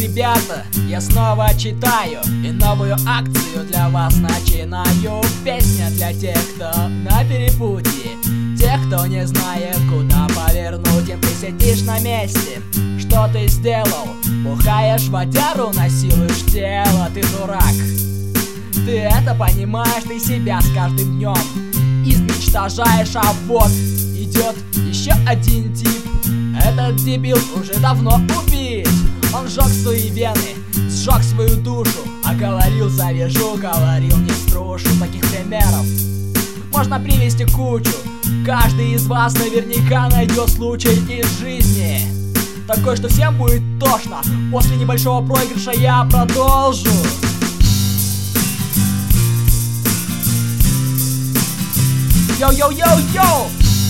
ребята, я снова читаю и новую акцию для вас начинаю. Песня для тех, кто на перепутье, тех, кто не знает, куда повернуть. Им ты сидишь на месте, что ты сделал? Бухаешь водяру, насилуешь тело, ты дурак. Ты это понимаешь, ты себя с каждым днем изничтожаешь, а вот идет еще один тип. Этот дебил уже давно убит. Он сжег свои вены, сжег свою душу, а говорил завяжу, говорил не струшу. Таких примеров можно привести кучу. Каждый из вас наверняка найдет случай из жизни такой, что всем будет тошно. После небольшого проигрыша я продолжу. Йоу-йоу-йоу-йоу!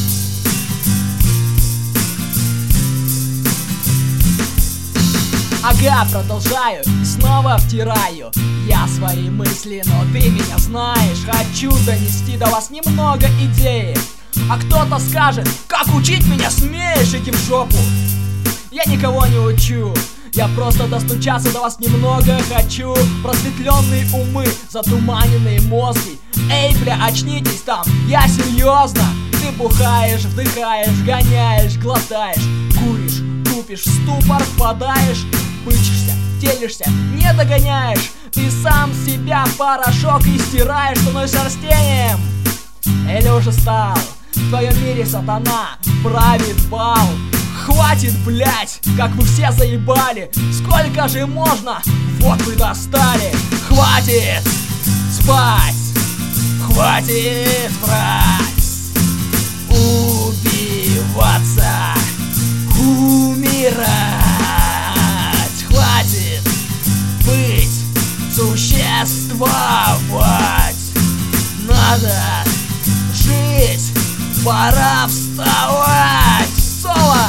Ага, продолжаю и снова втираю я свои мысли, но ты меня знаешь. Хочу донести до вас немного идеи. А кто-то скажет: как учить меня смеешь, иди в жопу. Я никого не учу, я просто достучаться до вас немного хочу. Просветленные умы, затуманенные мозги. Эй, бля, очнитесь там, я серьезно. Ты бухаешь, вдыхаешь, гоняешь, глотаешь, куришь, тупишь, в ступор впадаешь, бычишься, телишься, не догоняешь. Ты сам себя в порошок и стираешь, становишься растением. Или уже стал? В твоем мире сатана правит бал. Хватит, блять, как вы все заебали. Сколько же можно? Вот вы достали. Хватит спать, хватит врать, убиваться, умирать. Хватит быть, существовать. Надо жить, пора вставать. Соло!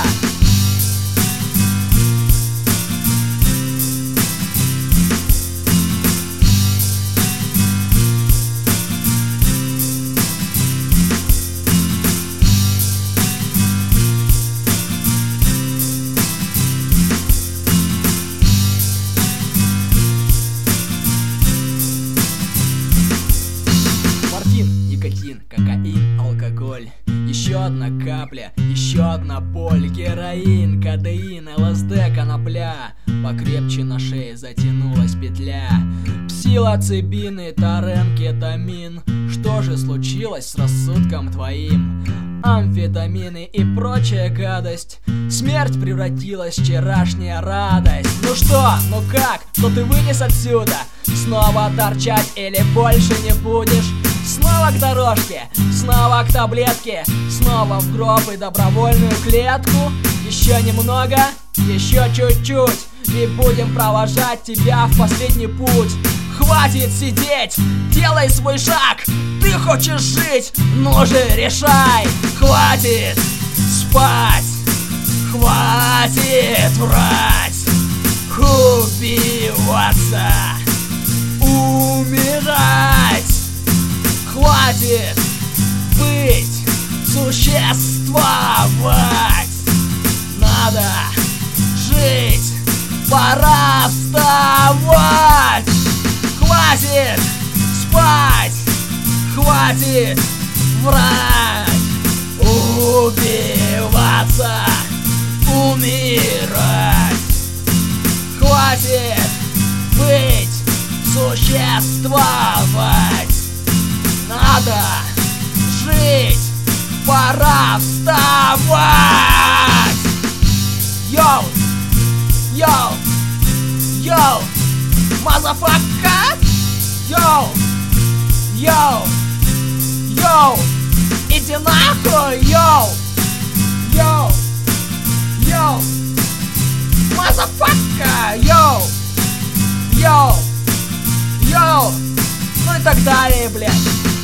Никотин, кокаин, алкоголь. Еще одна капля, еще одна боль. Героин, кадеин, ЛСД, конопля. Покрепче на шее затянулась петля. Псилоцибины, торен, кетамин. Что же случилось с рассудком твоим? Амфетамины и прочая гадость. Смерть превратилась в вчерашняя радость. Ну что, ну как, что ты вынес отсюда? Снова торчать или больше не будешь? Снова к дорожке, снова к таблетке, снова в гроб и добровольную клетку. Еще немного, еще чуть-чуть, и будем провожать тебя в последний путь. Хватит сидеть, делай свой шаг. Ты хочешь жить, ну же решай. Хватит спать, хватит врать, убиваться, умирать. Хватит быть, существовать. Надо жить, пора вставать. Хватит спать, хватит врать, убиваться, умирать. Хватит быть, существовать. Надо жить, пора вставать. Йоу, йоу, йоу, мазафака. Йоу, йоу, йоу, иди нахуй. Йоу, йоу, йоу, мазафака. Йоу, йоу, йоу. Ну и так далее, блядь.